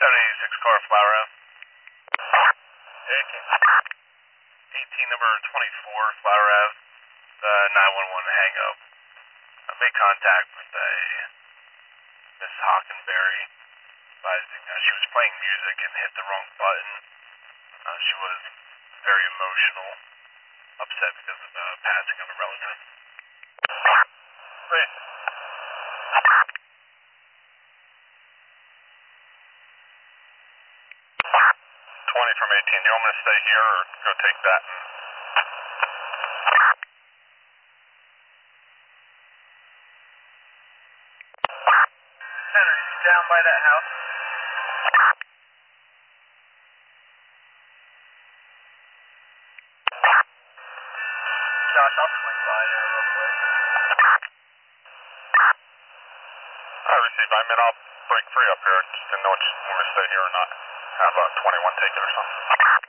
76 car Flower Ave. Yeah, 18 number 24 Flower Ave. The 911 hang up. I made contact with a Miss Hockenberry, advising she was playing music and hit the wrong button. She was very emotional, upset because of the passing of a relative. Great. 20 from 18. Do you want me to stay here or go take that? Henry, is he down by that house? Josh, I'll swing by there real quick. I received. I'll break free up here. Just didn't know if you want me to stay here or not. Have a 21 take it or something.